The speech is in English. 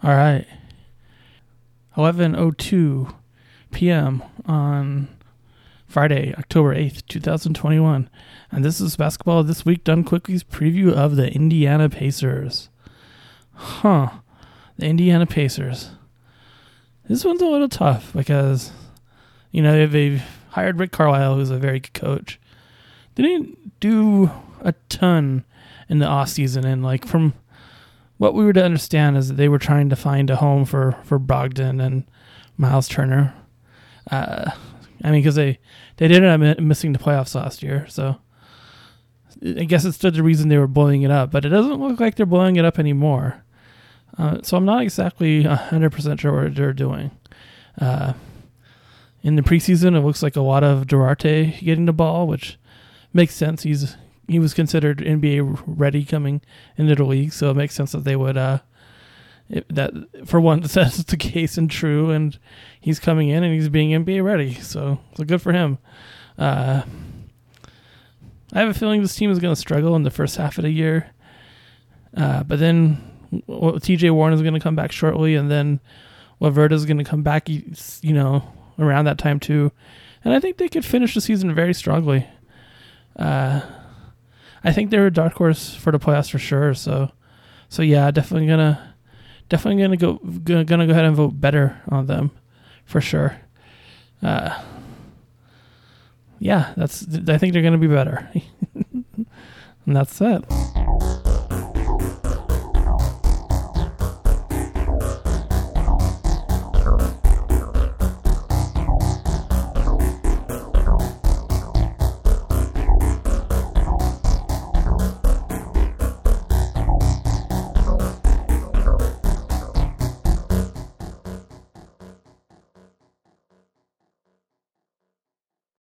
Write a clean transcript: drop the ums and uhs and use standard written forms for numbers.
All right. 11:02 p.m. on Friday, October 8th, 2021. And this is Basketball This Week Done Quickly's preview of the Indiana Pacers. The Indiana Pacers. This one's a little tough because, they've hired Rick Carlisle, who's a very good coach. They didn't do a ton in the offseason, and from what we were to understand is that they were trying to find a home for Brogdon and Miles Turner. Because they ended up missing the playoffs last year, so I guess it stood to reason they were blowing it up, but it doesn't look like they're blowing it up anymore. So I'm not exactly 100% sure what they're doing. In the preseason, it looks like a lot of Duarte getting the ball, which makes sense. He was considered NBA ready coming into the league, so it makes sense that they would that for one that's the case and true, and he's coming in and he's being NBA ready, so good for him. I have a feeling this team is going to struggle in the first half of the year, but then TJ Warren is going to come back shortly, and then Laverta is going to come back, around that time too, and I think they could finish the season very strongly. I think they're a dark horse for the playoffs for sure. So yeah, definitely gonna go ahead and vote better on them for sure. I think they're gonna be better, and that's it.